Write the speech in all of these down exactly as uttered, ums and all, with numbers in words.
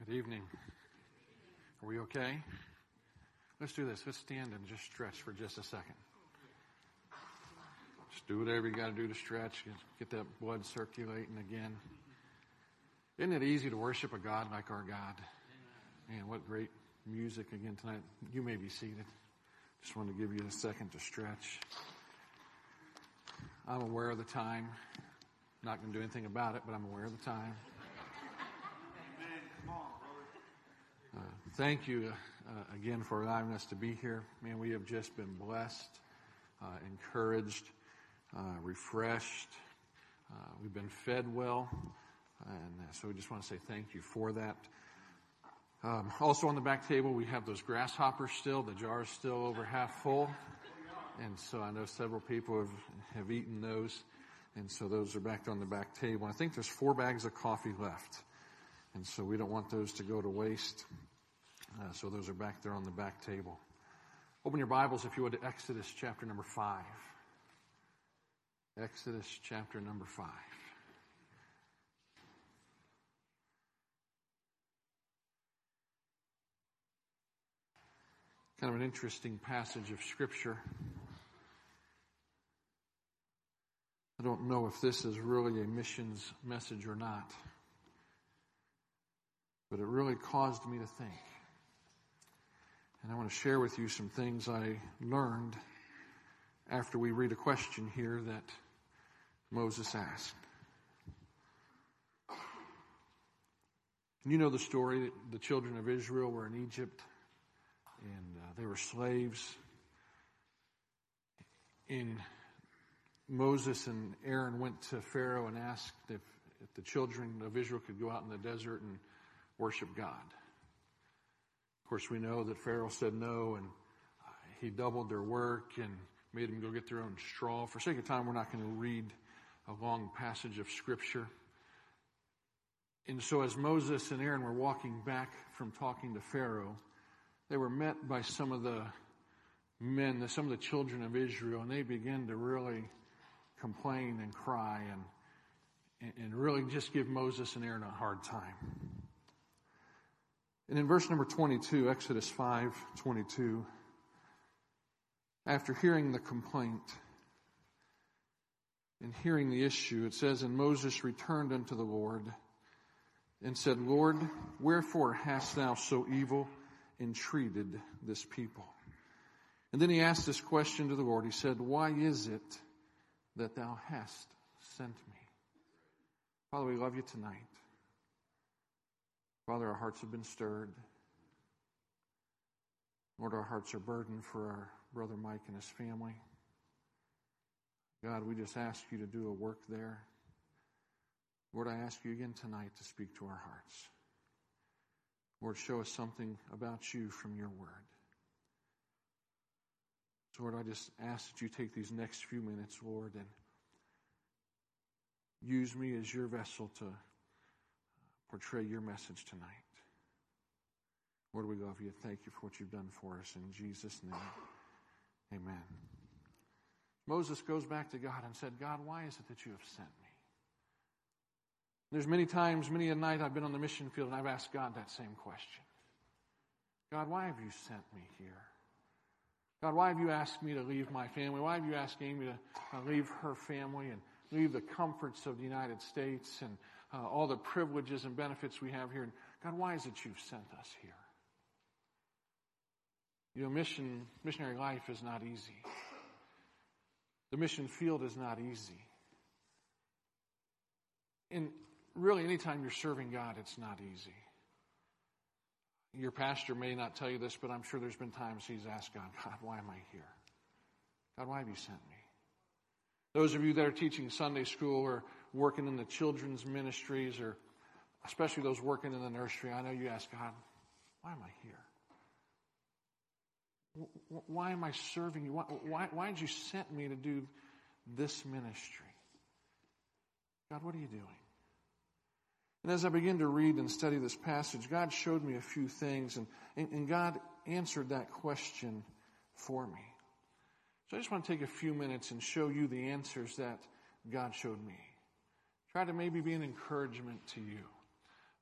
Good evening. Are we okay? Let's do this. Let's stand and just stretch for just a second. Just do whatever you got to do to stretch. Get that blood circulating again. Isn't it easy to worship a God like our God? Man, what great music again tonight. You may be seated. Just wanted to give you a second to stretch. I'm aware of the time. Not going to do anything about it, but I'm aware of the time. Uh, thank you uh, again for allowing us to be here. Man, we have just been blessed, uh, encouraged, uh, refreshed. Uh, we've been fed well, and uh, so we just want to say thank you for that. Um, also on the back table, we have those grasshoppers still. The jar is still over half full, and so I know several people have, have eaten those, and so those are back on the back table. I think there's four bags of coffee left. And so we don't want those to go to waste. Uh, so those are back there on the back table. Open your Bibles, if you would, to Exodus chapter number five. Exodus chapter number five. Kind of an interesting passage of Scripture. I don't know if this is really a missions message or not. But it really caused me to think. And I want to share with you some things I learned after we read a question here that Moses asked. You know the story. The children of Israel were in Egypt, and uh, they were slaves. And Moses and Aaron went to Pharaoh and asked if, if the children of Israel could go out in the desert and worship God. Of course, we know that Pharaoh said no, and he doubled their work and made them go get their own straw. For sake of time, we're not going to read a long passage of Scripture. And so as Moses and Aaron were walking back from talking to Pharaoh, they were met by some of the men, some of the children of Israel, and they began to really complain and cry and, and really just give Moses and Aaron a hard time. And in verse number twenty-two, Exodus five twenty-two, after hearing the complaint and hearing the issue, it says, "And Moses returned unto the Lord and said, Lord, wherefore hast thou so evil entreated this people?" And then he asked this question to the Lord. He said, "Why is it that thou hast sent me?" Father, we love you tonight. Father, our hearts have been stirred. Lord, our hearts are burdened for our brother Mike and his family. God, we just ask you to do a work there. Lord, I ask you again tonight to speak to our hearts. Lord, show us something about you from your word. So, Lord, I just ask that you take these next few minutes, Lord, and use me as your vessel to portray your message tonight. Lord, we love you. Thank you for what you've done for us. In Jesus' name, amen. Moses goes back to God and said, God, why is it that you have sent me? There's many times, many a night I've been on the mission field and I've asked God that same question. God, why have you sent me here? God, why have you asked me to leave my family? Why have you asked Amy to uh, leave her family and leave the comforts of the United States and uh, all the privileges and benefits we have here? And God, why is it you've sent us here? You know, mission, missionary life is not easy. The mission field is not easy. And really, anytime you're serving God, it's not easy. Your pastor may not tell you this, but I'm sure there's been times he's asked God, God, why am I here? God, why have you sent me? Those of you that are teaching Sunday school or working in the children's ministries, or especially those working in the nursery, I know you ask God, why am I here? Why am I serving you? Why, why, why did you send me to do this ministry? God, what are you doing? And as I began to read and study this passage, God showed me a few things, and, and, and God answered that question for me. So I just want to take a few minutes and show you the answers that God showed me. Try to maybe be an encouragement to you.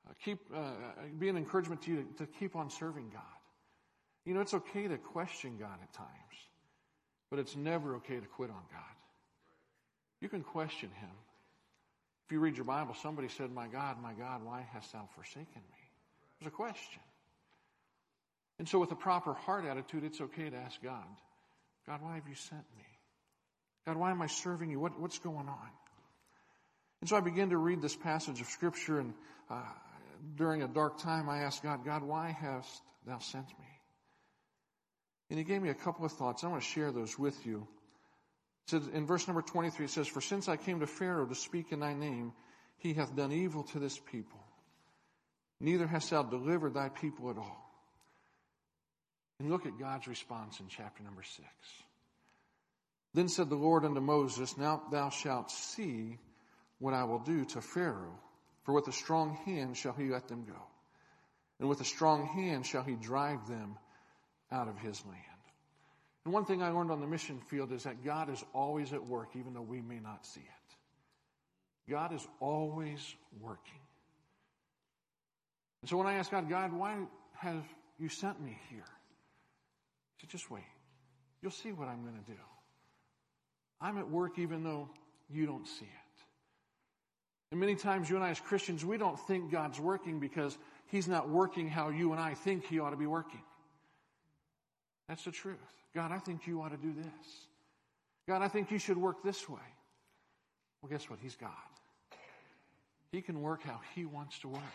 Uh, keep uh, be an encouragement to you to, to keep on serving God. You know, it's okay to question God at times, but it's never okay to quit on God. You can question him. If you read your Bible, somebody said, "My God, my God, why hast thou forsaken me?" There's a question. And so with a proper heart attitude, it's okay to ask God, "God, why have you sent me? God, why am I serving you? What, what's going on?" And so I began to read this passage of Scripture, and uh, during a dark time, I asked God, "God, why hast thou sent me?" And he gave me a couple of thoughts. I want to share those with you. It says, in verse number twenty-three, it says, "For since I came to Pharaoh to speak in thy name, he hath done evil to this people. Neither hast thou delivered thy people at all." And look at God's response in chapter number six. "Then said the Lord unto Moses, Now thou shalt see what I will do to Pharaoh, for with a strong hand shall he let them go, and with a strong hand shall he drive them out of his land." And one thing I learned on the mission field is that God is always at work, even though we may not see it. God is always working. And so when I asked God, "God, why have you sent me here?" He said, "Just wait. You'll see what I'm going to do. I'm at work even though you don't see it." And many times you and I as Christians, we don't think God's working because he's not working how you and I think he ought to be working. That's the truth. "God, I think you ought to do this. God, I think you should work this way." Well, guess what? He's God. He can work how he wants to work.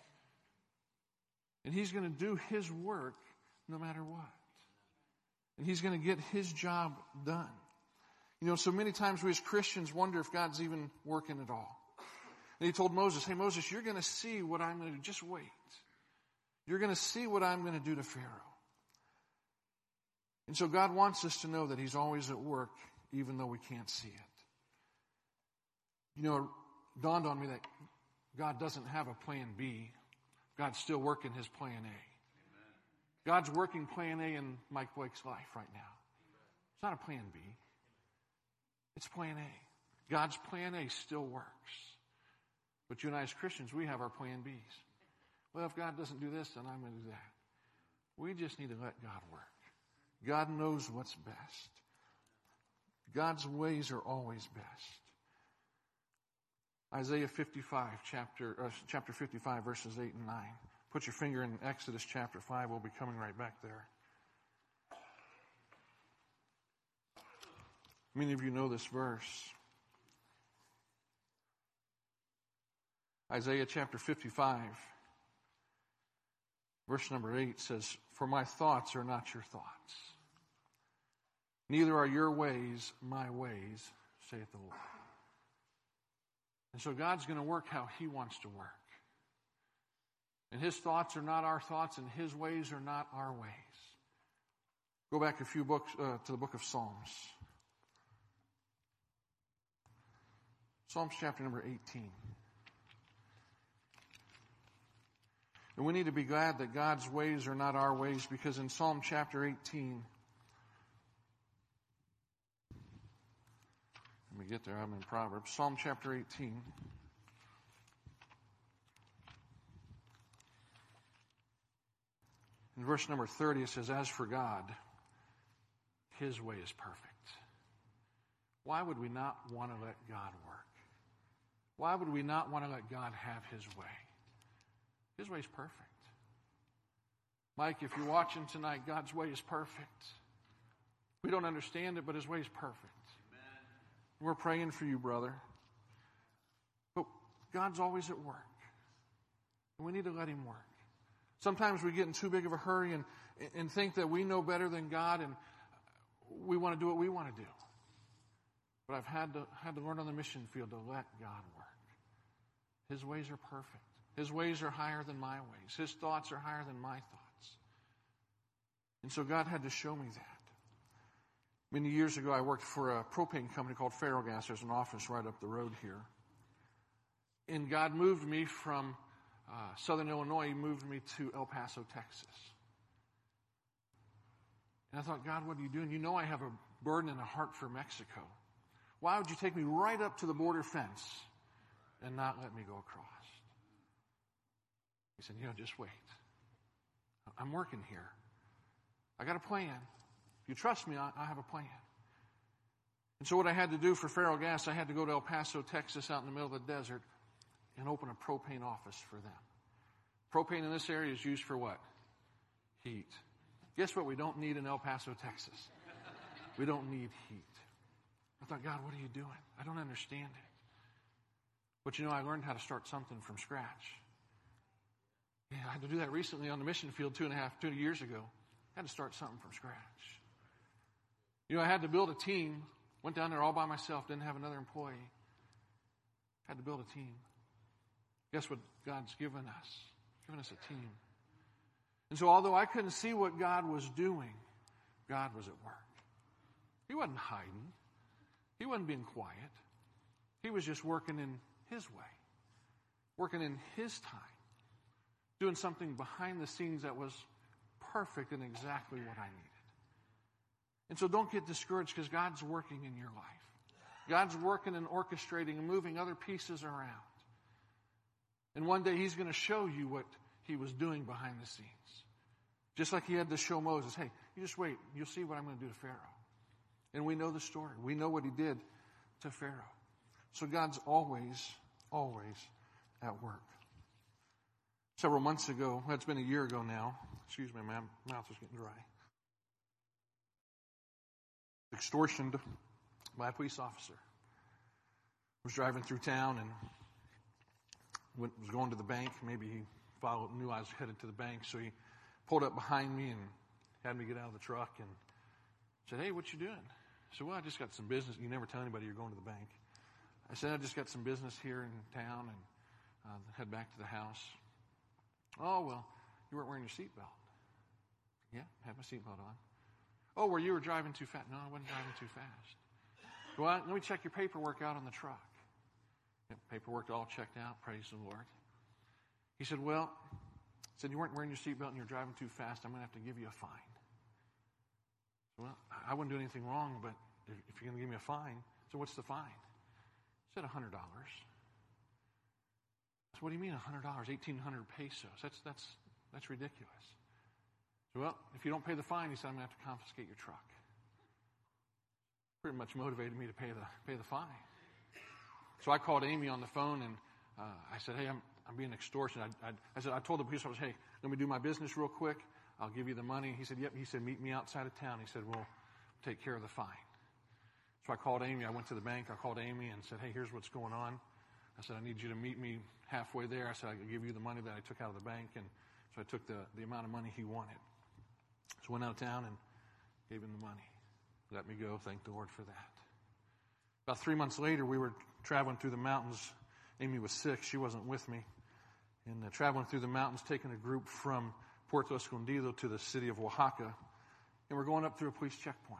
And he's going to do his work no matter what. And he's going to get his job done. You know, so many times we as Christians wonder if God's even working at all. And he told Moses, "Hey, Moses, you're going to see what I'm going to do. Just wait. You're going to see what I'm going to do to Pharaoh." And so God wants us to know that he's always at work, even though we can't see it. You know, it dawned on me that God doesn't have a plan B. God's still working his plan A. God's working plan A in Mike Blake's life right now. It's not a plan B. It's plan A. God's plan A still works. But you and I as Christians, we have our plan Bs. Well, if God doesn't do this, then I'm going to do that. We just need to let God work. God knows what's best. God's ways are always best. Isaiah fifty-five, chapter, uh, chapter fifty-five, verses eight and nine. Put your finger in Exodus chapter five. We'll be coming right back there. Many of you know this verse. Isaiah chapter fifty-five, verse number eight says, "For my thoughts are not your thoughts, neither are your ways my ways, saith the Lord." And so God's going to work how he wants to work. And his thoughts are not our thoughts, and his ways are not our ways. Go back a few books uh, to the book of Psalms. Psalms chapter number eighteen. And we need to be glad that God's ways are not our ways, because in Psalm chapter eighteen, let me get there, I'm in Proverbs. Psalm chapter eighteen. In verse number thirty, it says, "As for God, his way is perfect." Why would we not want to let God work? Why would we not want to let God have his way? His way is perfect. Mike, if you're watching tonight, God's way is perfect. We don't understand it, but his way is perfect. Amen. We're praying for you, brother. But God's always at work. And we need to let him work. Sometimes we get in too big of a hurry and, and think that we know better than God, and we want to do what we want to do. But I've had to, had to learn on the mission field to let God work. His ways are perfect. His ways are higher than my ways. His thoughts are higher than my thoughts. And so God had to show me that. Many years ago, I worked for a propane company called Ferrogas. There's an office right up the road here. And God moved me from uh, Southern Illinois. He moved me to El Paso, Texas. And I thought, God, what are you doing? You know I have a burden and a heart for Mexico. Why would you take me right up to the border fence and not let me go across? He said, you know, just wait. I'm working here. I got a plan. If you trust me, I, I have a plan. And so what I had to do for Faro Gas, I had to go to El Paso, Texas, out in the middle of the desert, and open a propane office for them. Propane in this area is used for what? Heat. Guess what we don't need in El Paso, Texas? We don't need heat. I thought, God, what are you doing? I don't understand it. But you know, I learned how to start something from scratch. Yeah, I had to do that recently on the mission field two and a half, two years ago. I had to start something from scratch. You know, I had to build a team. Went down there all by myself, didn't have another employee. Had to build a team. Guess what God's given us? Given us a team. And so although I couldn't see what God was doing, God was at work. He wasn't hiding. He wasn't being quiet. He was just working in His way. Working in His time. Doing something behind the scenes that was perfect and exactly what I needed. And so don't get discouraged because God's working in your life. God's working and orchestrating and moving other pieces around. And one day He's going to show you what He was doing behind the scenes. Just like He had to show Moses, hey, you just wait. You'll see what I'm going to do to Pharaoh. And we know the story. We know what He did to Pharaoh. So God's always, always at work. Several months ago, well, it's been a year ago now. Excuse me, my mouth is getting dry. Extortioned by a police officer. Was driving through town and went, was going to the bank. Maybe he followed, knew I was headed to the bank, so he pulled up behind me and had me get out of the truck and said, hey, what you doing? I said, well, I just got some business. You never tell anybody you're going to the bank. I said, I just got some business here in town and uh, head back to the house. Oh, well, you weren't wearing your seatbelt. Yeah, I had my seatbelt on. Oh, well, you were driving too fast. No, I wasn't driving too fast. Well, let me check your paperwork out on the truck. Yep, paperwork all checked out. Praise the Lord. He said, well, he said you weren't wearing your seatbelt and you're driving too fast. I'm going to have to give you a fine. Well, I wouldn't do anything wrong, but if, if you're going to give me a fine, so what's the fine? He said one hundred dollars. So what do you mean one hundred dollars? eighteen hundred pesos. That's, that's, that's ridiculous. So, well, if you don't pay the fine, he said, I'm going to have to confiscate your truck. Pretty much motivated me to pay the, pay the fine. So I called Amy on the phone and uh, I said, hey, I'm, I'm being extortioned. I, I, I said, I told the police officer, hey, let me do my business real quick. I'll give you the money. He said, yep. He said, meet me outside of town. He said, we'll take care of the fine. So I called Amy. I went to the bank. I called Amy and said, hey, here's what's going on. I said, I need you to meet me halfway there. I said, I can give you the money that I took out of the bank. And so I took the, the amount of money he wanted. So went out of town and gave him the money. Let me go. Thank the Lord for that. About three months later, we were traveling through the mountains. Amy was sick. She wasn't with me. And uh, traveling through the mountains, taking a group from Puerto Escondido to the city of Oaxaca. And we're going up through a police checkpoint.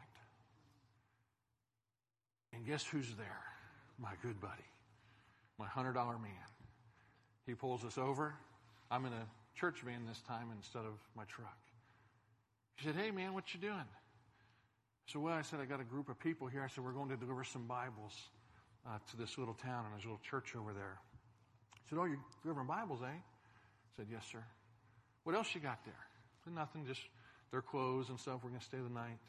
And guess who's there? My good buddy. My one hundred dollar man. He pulls us over. I'm in a church van this time instead of my truck. He said, hey, man, what you doing? So, well, I said, I got a group of people here. I said, we're going to deliver some Bibles uh, to this little town, and there's a little church over there. He said, oh, you're delivering Bibles, eh? I said, yes, sir. What else you got there? I said, nothing, just their clothes and stuff. We're going to stay the night.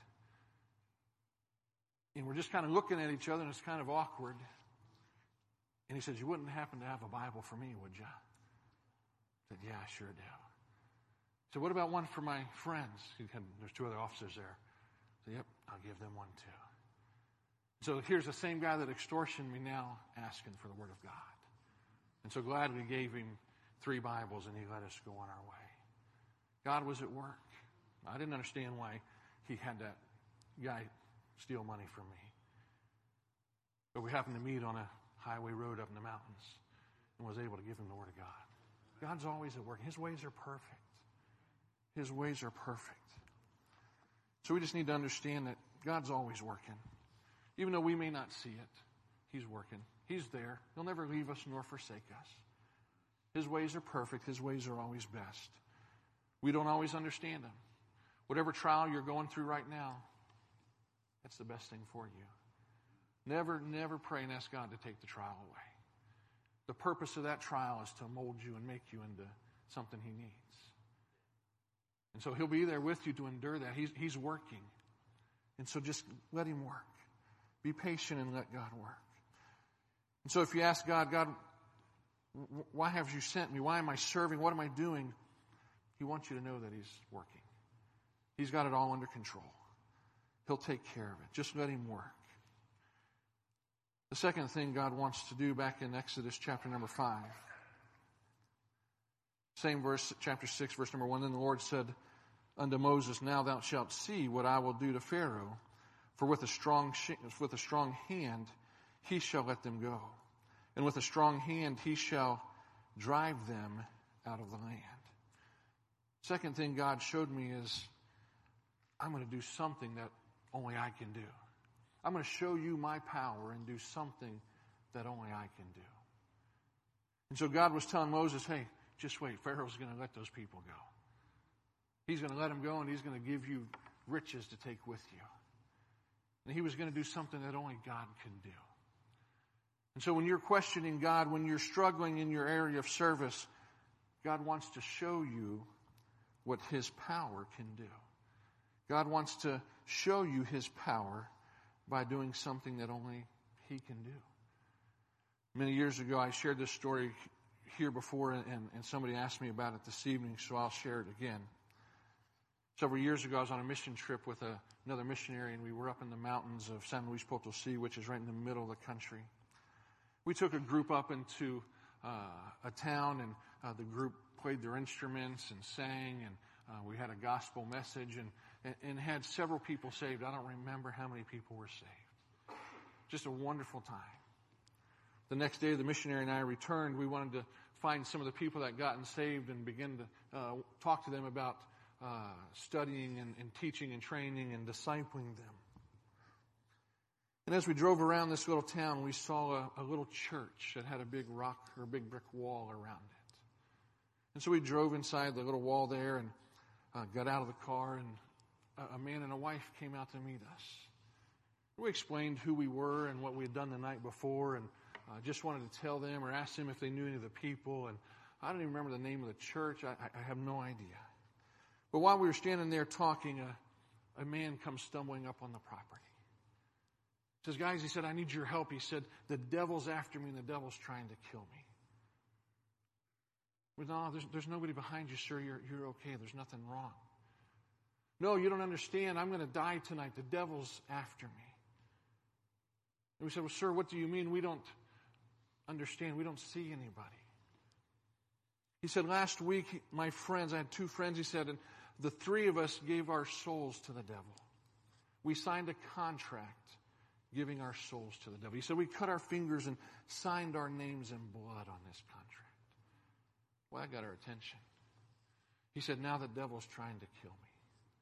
And we're just kind of looking at each other, and it's kind of awkward. And he says, you wouldn't happen to have a Bible for me, would you? I said, yeah, I sure do. He said, what about one for my friends? He had, there's two other officers there. I said, yep, I'll give them one too. So here's the same guy that extortioned me now asking for the Word of God. And so glad we gave him three Bibles and he let us go on our way. God was at work. I didn't understand why he had that guy steal money from me. But we happened to meet on a highway road up in the mountains and was able to give him the Word of God. God's always at work. His ways are perfect. His ways are perfect. So we just need to understand that God's always working. Even though we may not see it, He's working. He's there. He'll never leave us nor forsake us. His ways are perfect. His ways are always best. We don't always understand them. Whatever trial you're going through right now, that's the best thing for you. Never, never pray and ask God to take the trial away. The purpose of that trial is to mold you and make you into something he needs. And so he'll be there with you to endure that. He's, he's working. And so just let him work. Be patient and let God work. And so if you ask God, God, why have you sent me? Why am I serving? What am I doing? He wants you to know that he's working. He's got it all under control. He'll take care of it. Just let him work. The second thing God wants to do back in Exodus chapter number five. Same verse, chapter six, verse number one. Then the Lord said unto Moses, Now thou shalt see what I will do to Pharaoh, for with a strong with a strong hand he shall let them go, and with a strong hand he shall drive them out of the land. Second thing God showed me is, I'm going to do something that only I can do. I'm going to show you my power and do something that only I can do. And so God was telling Moses, hey, just wait, Pharaoh's going to let those people go. He's going to let them go, and he's going to give you riches to take with you. And he was going to do something that only God can do. And so when you're questioning God, when you're struggling in your area of service, God wants to show you what his power can do. God wants to show you his power by doing something that only he can do. Many years ago, I shared this story here before, and, and somebody asked me about it this evening, so I'll share it again. Several years ago, I was on a mission trip with a, another missionary, and we were up in the mountains of San Luis Potosí, which is right in the middle of the country. We took a group up into uh, a town, and uh, the group played their instruments and sang, and uh, we had a gospel message, and, and, and had several people saved. I don't remember how many people were saved. Just a wonderful time. The next day, the missionary and I returned. We wanted to find some of the people that gotten saved and begin to uh, talk to them about uh, studying and, and teaching and training and discipling them. And as we drove around this little town, we saw a, a little church that had a big rock or a big brick wall around it. And so we drove inside the little wall there and uh, got out of the car, and a, a man and a wife came out to meet us. We explained who we were and what we had done the night before, and I uh, just wanted to tell them or ask them if they knew any of the people. And I don't even remember the name of the church. I, I have no idea. But while we were standing there talking, a, a man comes stumbling up on the property. He says, guys, he said, I need your help. He said, the devil's after me and the devil's trying to kill me. Well, no, there's, there's nobody behind you, sir. You're, you're okay. There's nothing wrong. No, you don't understand. I'm going to die tonight. The devil's after me. And we said, well, sir, what do you mean? We don't understand. We don't see anybody. He said, last week, my friends, I had two friends, he said, and the three of us gave our souls to the devil. We signed a contract giving our souls to the devil. He said, we cut our fingers and signed our names in blood on this contract. Well, that got our attention. He said, now the devil's trying to kill me.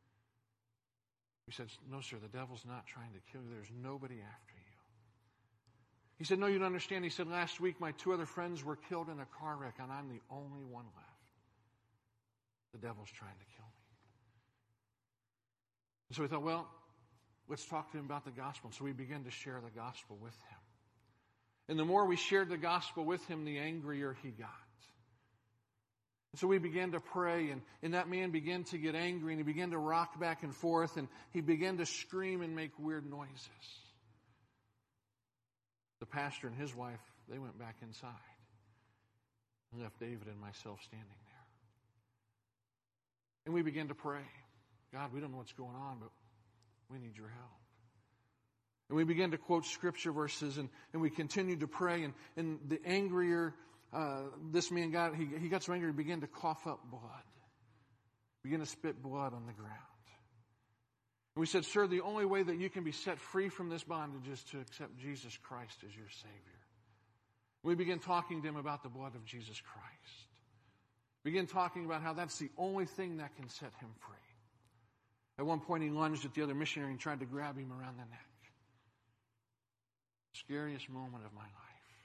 We said, no, sir, the devil's not trying to kill you. There's nobody after you. He said, no, you don't understand. He said, last week my two other friends were killed in a car wreck, and I'm the only one left. The devil's trying to kill me. And so we thought, well, let's talk to him about the gospel. So we began to share the gospel with him. And the more we shared the gospel with him, the angrier he got. And so we began to pray, and, and that man began to get angry, and he began to rock back and forth, and he began to scream and make weird noises. The pastor and his wife, they went back inside and left David and myself standing there. And we began to pray. God, we don't know what's going on, but we need your help. And we began to quote scripture verses, and, and we continued to pray, and, and the angrier uh, this man got, he, he got so angry, he began to cough up blood. Began to spit blood on the ground. And we said, sir, the only way that you can be set free from this bondage is to accept Jesus Christ as your Savior. We began talking to him about the blood of Jesus Christ. Began talking about how that's the only thing that can set him free. At one point, he lunged at the other missionary and tried to grab him around the neck. Scariest moment of my life.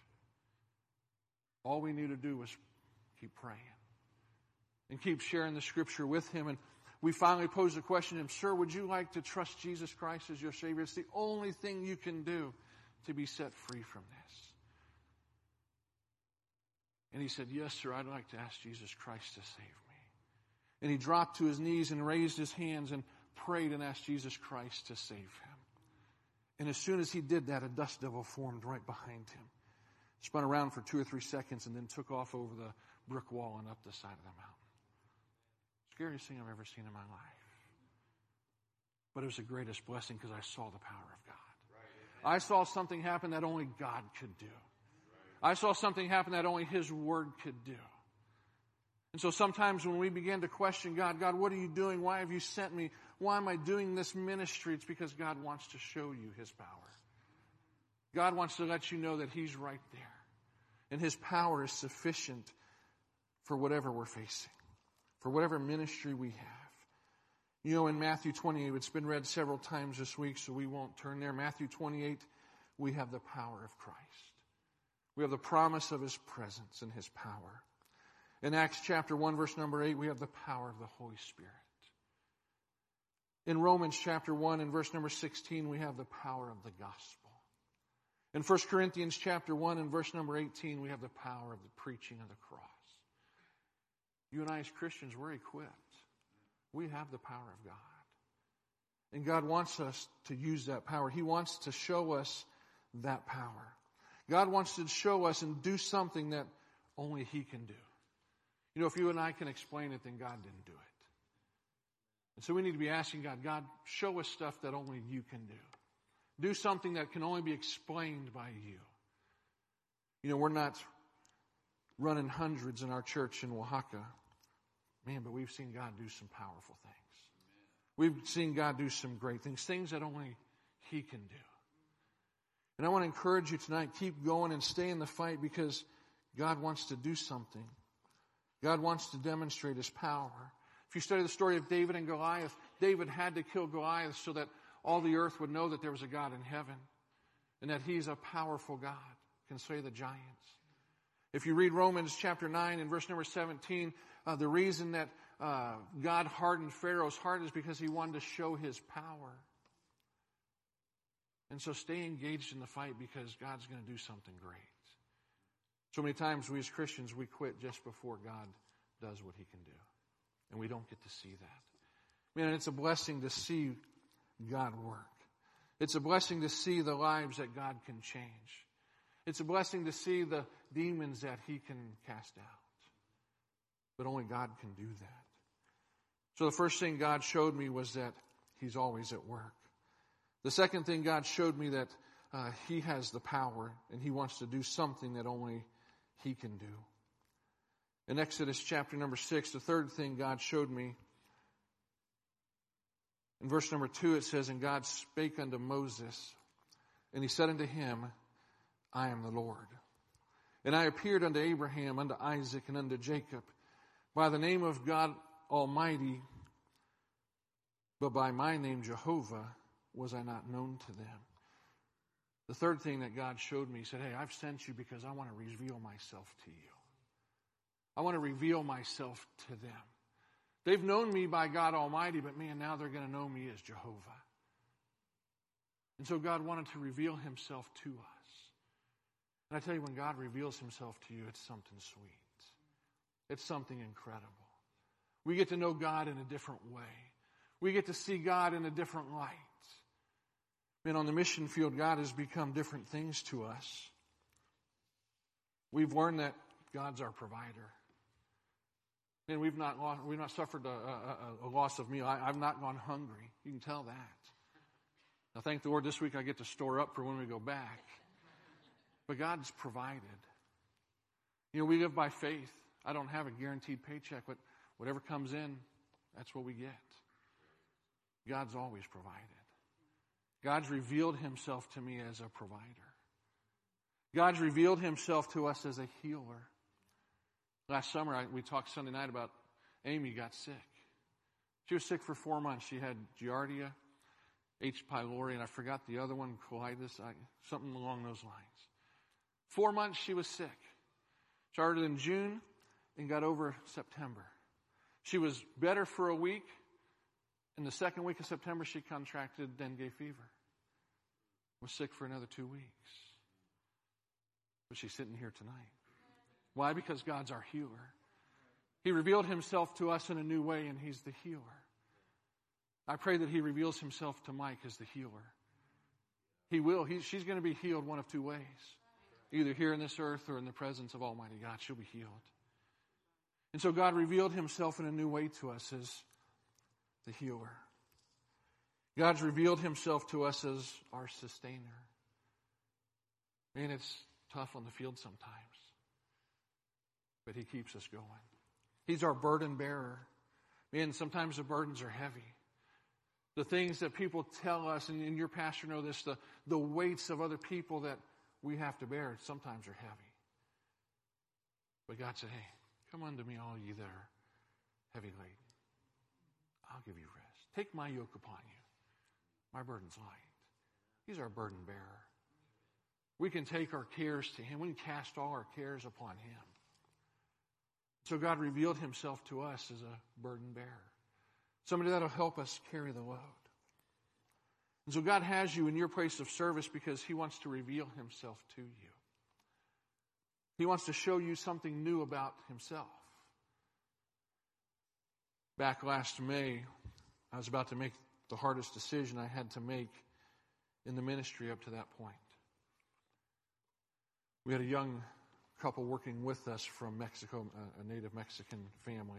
All we knew to do was keep praying and keep sharing the scripture with him. And we finally posed the question to him, sir, would you like to trust Jesus Christ as your Savior? It's the only thing you can do to be set free from this. And he said, yes, sir, I'd like to ask Jesus Christ to save me. And he dropped to his knees and raised his hands and prayed and asked Jesus Christ to save him. And as soon as he did that, a dust devil formed right behind him, spun around for two or three seconds, and then took off over the brick wall and up the side of the mountain. Scariest thing I've ever seen in my life. But it was the greatest blessing because I saw the power of God. I saw something happen that only God could do. I saw something happen that only His Word could do. And so sometimes when we begin to question God, God, what are you doing? Why have you sent me? Why am I doing this ministry? It's because God wants to show you His power. God wants to let you know that He's right there. And His power is sufficient for whatever we're facing, for whatever ministry we have. You know, in Matthew twenty-eight, it's been read several times this week, so we won't turn there. Matthew twenty-eight, we have the power of Christ. We have the promise of His presence and His power. In Acts chapter one, verse number eight, we have the power of the Holy Spirit. In Romans chapter one and verse number sixteen, we have the power of the gospel. In First Corinthians chapter one and verse number eighteen, we have the power of the preaching of the cross. You and I as Christians, we're equipped. We have the power of God. And God wants us to use that power. He wants to show us that power. God wants to show us and do something that only He can do. You know, if you and I can explain it, then God didn't do it. And so we need to be asking God, God, show us stuff that only You can do. Do something that can only be explained by You. You know, we're not running hundreds in our church in Oaxaca. Man, but we've seen God do some powerful things. We've seen God do some great things, things that only He can do. And I want to encourage you tonight, keep going and stay in the fight because God wants to do something. God wants to demonstrate His power. If you study the story of David and Goliath, David had to kill Goliath so that all the earth would know that there was a God in heaven and that He's a powerful God, can slay the giants. If you read Romans chapter nine and verse number seventeen, uh, the reason that uh, God hardened Pharaoh's heart is because He wanted to show His power. And so stay engaged in the fight because God's going to do something great. So many times we as Christians, we quit just before God does what He can do. And we don't get to see that. Man, it's a blessing to see God work. It's a blessing to see the lives that God can change. It's a blessing to see the demons that He can cast out. But only God can do that. So the first thing God showed me was that He's always at work. The second thing God showed me that uh, He has the power and He wants to do something that only He can do. In Exodus chapter number six, the third thing God showed me, in verse number two it says, and God spake unto Moses, and He said unto him, I am the Lord. And I appeared unto Abraham, unto Isaac, and unto Jacob, by the name of God Almighty, but by my name Jehovah was I not known to them. The third thing that God showed me, He said, hey, I've sent you because I want to reveal myself to you. I want to reveal myself to them. They've known me by God Almighty, but man, now they're going to know me as Jehovah. And so God wanted to reveal Himself to us. And I tell you, when God reveals Himself to you, it's something sweet. It's something incredible. We get to know God in a different way. We get to see God in a different light. Man, on the mission field, God has become different things to us. We've learned that God's our provider. And we've not lost, we've not suffered a, a, a loss of meal. I, I've not gone hungry. You can tell that. Now, thank the Lord, this week I get to store up for when we go back. But God's provided. You know, we live by faith. I don't have a guaranteed paycheck, but whatever comes in, that's what we get. God's always provided. God's revealed Himself to me as a provider. God's revealed Himself to us as a healer. Last summer, I, we talked Sunday night about Amy got sick. She was sick for four months. She had Giardia, H. pylori, and I forgot the other one, colitis, I, something along those lines. Four months she was sick. Started in June and got over September. She was better for a week. In the second week of September, she contracted dengue fever. Was sick for another two weeks. But she's sitting here tonight. Why? Because God's our healer. He revealed himself to us in a new way, and he's the healer. I pray that he reveals himself to Mike as the healer. He will. He, she's going to be healed one of two ways. Either here in this earth or in the presence of Almighty God. She'll be healed. And so God revealed himself in a new way to us as the healer. God's revealed himself to us as our sustainer. Man, it's tough on the field sometimes. But he keeps us going. He's our burden bearer. Man, sometimes the burdens are heavy. The things that people tell us, and, and your pastor know this, the, the weights of other people that we have to bear sometimes are heavy. But God said, hey, come unto me, all ye that are heavy laden. I'll give you rest. Take my yoke upon you. My burden's light. He's our burden bearer. We can take our cares to him. We can cast all our cares upon him. So God revealed himself to us as a burden bearer. Somebody that'll help us carry the load. And so God has you in your place of service because he wants to reveal himself to you. He wants to show you something new about himself. Back last May, I was about to make the hardest decision I had to make in the ministry up to that point. We had a young couple working with us from Mexico, a native Mexican family.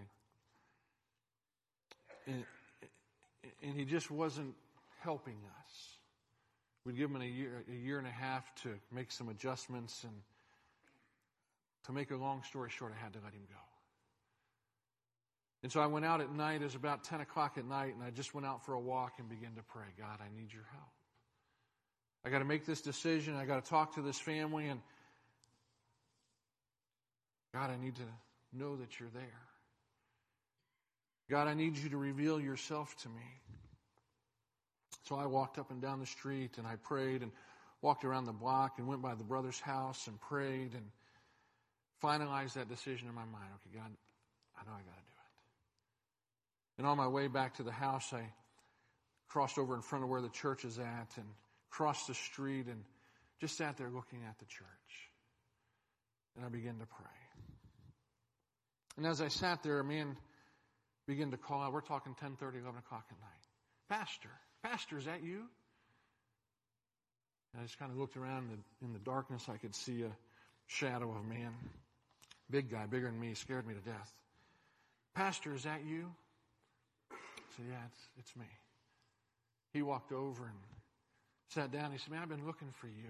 And, and he just wasn't helping us. We'd given him a year, a year and a half to make some adjustments, and to make a long story short, I had to let him go. And so I went out at night. It was about ten o'clock at night, and I just went out for a walk and began to pray. God, I need your help. I got to make this decision. I got to talk to this family, and God, I need to know that you're there. God, I need you to reveal yourself to me. So I walked up and down the street, and I prayed, and walked around the block, and went by the brother's house and prayed, and finalized that decision in my mind. Okay, God, I know I got to do it. And on my way back to the house, I crossed over in front of where the church is at, and crossed the street, and just sat there looking at the church. And I began to pray. And as I sat there, a man began to call out. We're talking ten thirty, eleven o'clock at night. Pastor, Pastor, is that you? And I just kind of looked around. In the, in the darkness, I could see a shadow of a man. Big guy, bigger than me, scared me to death. Pastor, is that you? I said, yeah, it's, it's me. He walked over and sat down. He said, man, I've been looking for you.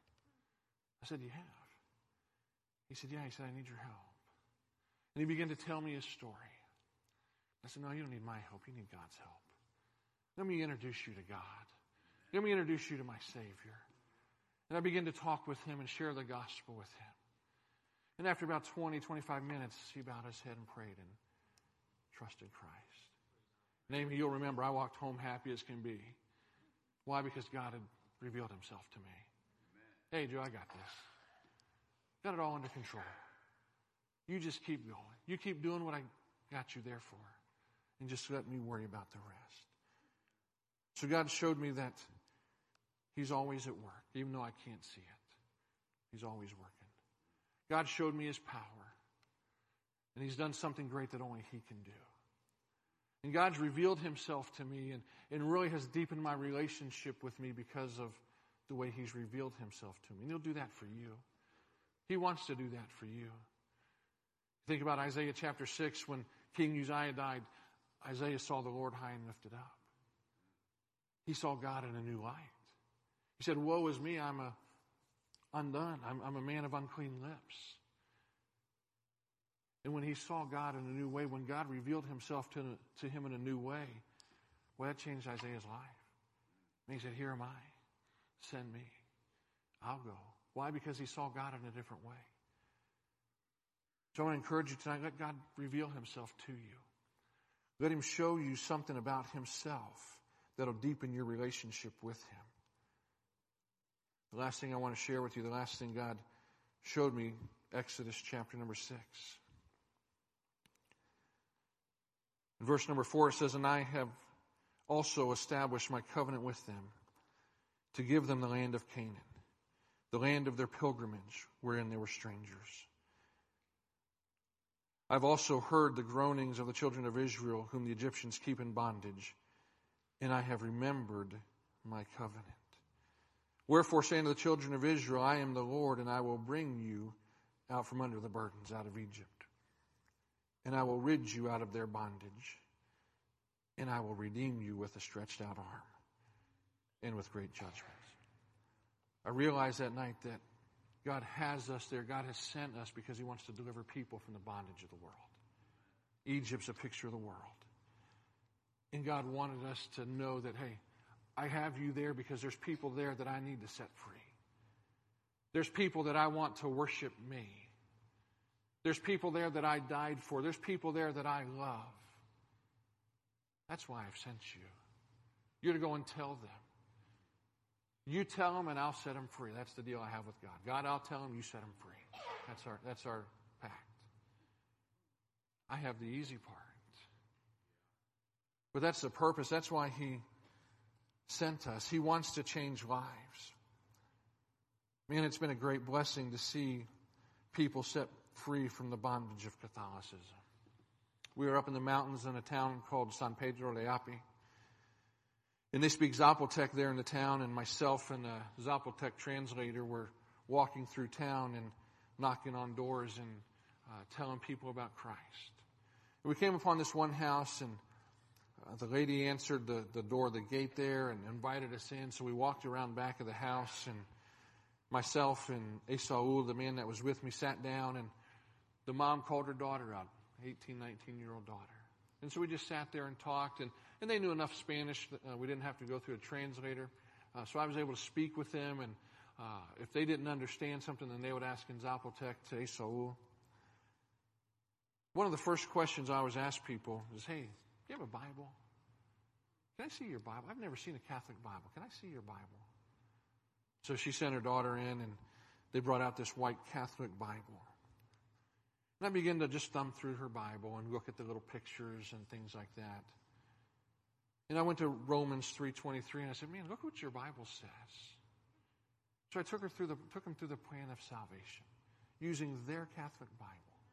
I said, you have? He said, yeah. He said, I need your help. And he began to tell me his story. I said, no, you don't need my help. You need God's help. Let me introduce you to God. Let me introduce you to my Savior. And I began to talk with him and share the gospel with him. And after about twenty, twenty-five minutes, he bowed his head and prayed and trusted Christ. And Amy, you'll remember, I walked home happy as can be. Why? Because God had revealed himself to me. Hey, Joe, I got this. Got it all under control. You just keep going. You keep doing what I got you there for. And just let me worry about the rest. So God showed me that he's always at work, even though I can't see it. He's always working. God showed me his power. And he's done something great that only he can do. And God's revealed himself to me and, and really has deepened my relationship with me because of the way he's revealed himself to me. And he'll do that for you. He wants to do that for you. Think about Isaiah chapter six, when King Uzziah died. Isaiah saw the Lord high and lifted up. He saw God in a new light. He said, woe is me, I'm a undone. I'm, I'm a man of unclean lips. And when he saw God in a new way, when God revealed himself to, to him in a new way, well, that changed Isaiah's life. And he said, here am I. Send me. I'll go. Why? Because he saw God in a different way. So I want to encourage you tonight, let God reveal himself to you. Let him show you something about himself that'll deepen your relationship with him. The last thing I want to share with you, the last thing God showed me, Exodus chapter number six. In verse number four, it says, and I have also established my covenant with them to give them the land of Canaan, the land of their pilgrimage, wherein they were strangers. I've also heard the groanings of the children of Israel, whom the Egyptians keep in bondage, and I have remembered my covenant. Wherefore say unto the children of Israel, I am the Lord, and I will bring you out from under the burdens, out of Egypt. And I will rid you out of their bondage, and I will redeem you with a stretched out arm and with great judgments. I realized that night that God has us there. God has sent us because he wants to deliver people from the bondage of the world. Egypt's a picture of the world. And God wanted us to know that, hey, I have you there because there's people there that I need to set free. There's people that I want to worship me. There's people there that I died for. There's people there that I love. That's why I've sent you. You're to go and tell them. You tell them and I'll set them free. That's the deal I have with God. God, I'll tell them, you set them free. That's our, that's our pact. I have the easy part. But that's the purpose. That's why he sent us. He wants to change lives. Man, it's been a great blessing to see people set free from the bondage of Catholicism. We were up in the mountains in a town called San Pedro de Api. And they speak Zapotec there in the town, and myself and a Zapotec translator were walking through town and knocking on doors and uh, telling people about Christ. And we came upon this one house, and uh, the lady answered the, the door, the gate there, and invited us in. So we walked around back of the house, and myself and Esau, the man that was with me, sat down, and the mom called her daughter out, eighteen, nineteen-year-old daughter. And so we just sat there and talked, and, and they knew enough Spanish that uh, we didn't have to go through a translator. Uh, so I was able to speak with them, and uh, if they didn't understand something, then they would ask in Zapotec to Esau. One of the first questions I always ask people is, hey, do you have a Bible? Can I see your Bible? I've never seen a Catholic Bible. Can I see your Bible? So she sent her daughter in, and they brought out this white Catholic Bible. And I began to just thumb through her Bible and look at the little pictures and things like that. And I went to Romans three twenty-three, and I said, man, look what your Bible says. So I took her through the took them through the plan of salvation using their Catholic Bible.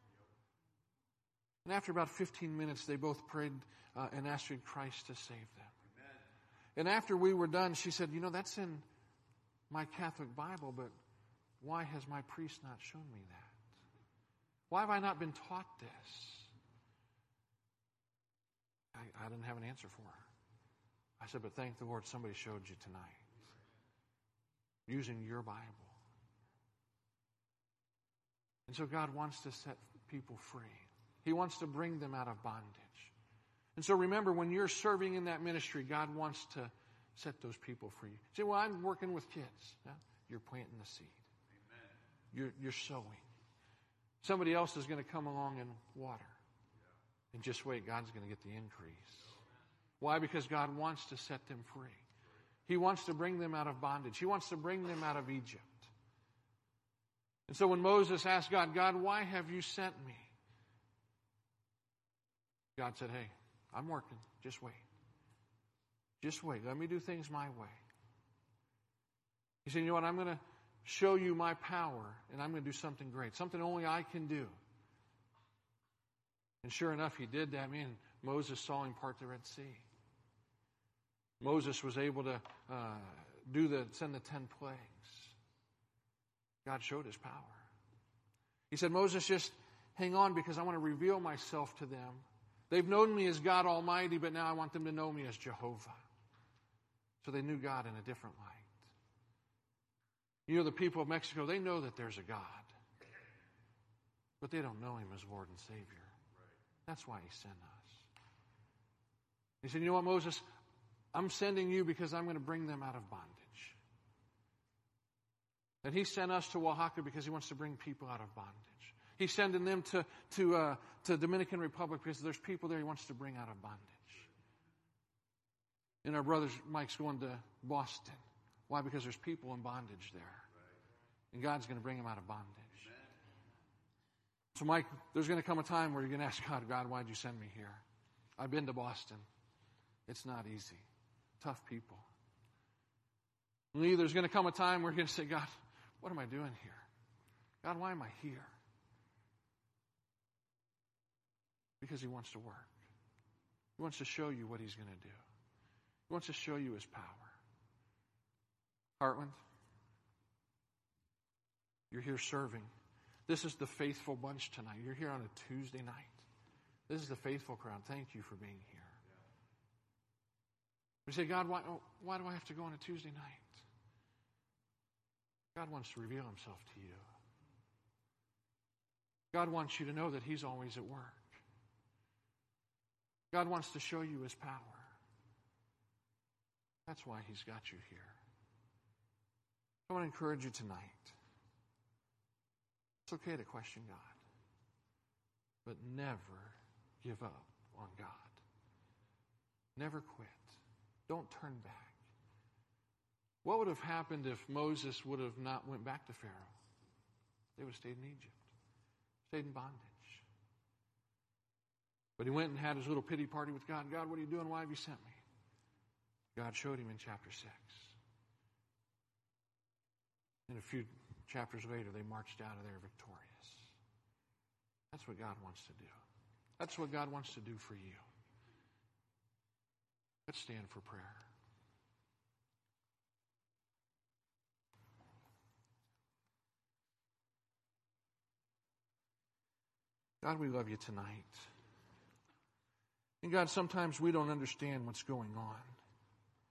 And after about fifteen minutes, they both prayed uh, and asked Christ to save them. Amen. And after we were done, she said, you know, that's in my Catholic Bible, but why has my priest not shown me that? Why have I not been taught this? I, I didn't have an answer for her. I said, but thank the Lord somebody showed you tonight. Using your Bible. And so God wants to set people free. He wants to bring them out of bondage. And so remember, when you're serving in that ministry, God wants to set those people free. You say, well, I'm working with kids. No, you're planting the seed. Amen. You're, you're sowing. Somebody else is going to come along and water. And just wait, God's going to get the increase. Why? Because God wants to set them free. He wants to bring them out of bondage. He wants to bring them out of Egypt. And so when Moses asked God, God, why have you sent me? God said, hey, I'm working. Just wait. Just wait. Let me do things my way. He said, you know what? I'm going to show you my power, and I'm going to do something great, something only I can do. And sure enough, he did that. Man, Moses saw him part the Red Sea. Moses was able to uh, do the send the ten plagues. God showed his power. He said, Moses, just hang on because I want to reveal myself to them. They've known me as God Almighty, but now I want them to know me as Jehovah. So they knew God in a different light. You know, the people of Mexico, they know that there's a God. But they don't know him as Lord and Savior. That's why he sent us. He said, you know what, Moses? I'm sending you because I'm going to bring them out of bondage. And he sent us to Oaxaca because he wants to bring people out of bondage. He's sending them to, to, uh, to Dominican Republic because there's people there he wants to bring out of bondage. And our brother Mike's going to Boston. Why? Because there's people in bondage there. And God's going to bring them out of bondage. So Mike, there's going to come a time where you're going to ask God, God, why'd you send me here? I've been to Boston. It's not easy. Tough people. Lee, there's going to come a time where you're going to say, God, what am I doing here? God, why am I here? Because he wants to work. He wants to show you what he's going to do. He wants to show you his power. Heartland, you're here serving. This is the faithful bunch tonight. You're here on a Tuesday night. This is the faithful crowd. Thank you for being here. We say, God, why, why do I have to go on a Tuesday night? God wants to reveal himself to you. God wants you to know that he's always at work. God wants to show you his power. That's why he's got you here. I want to encourage you tonight. It's okay to question God, but never give up on God. Never quit. Don't turn back. What would have happened if Moses would have not went back to Pharaoh? They would have stayed in Egypt, stayed in bondage. But he went and had his little pity party with God. God, what are you doing? Why have you sent me? God showed him in chapter six. And a few chapters later, they marched out of there victorious. That's what God wants to do. That's what God wants to do for you. Let's stand for prayer. God, we love you tonight. And God, sometimes we don't understand what's going on.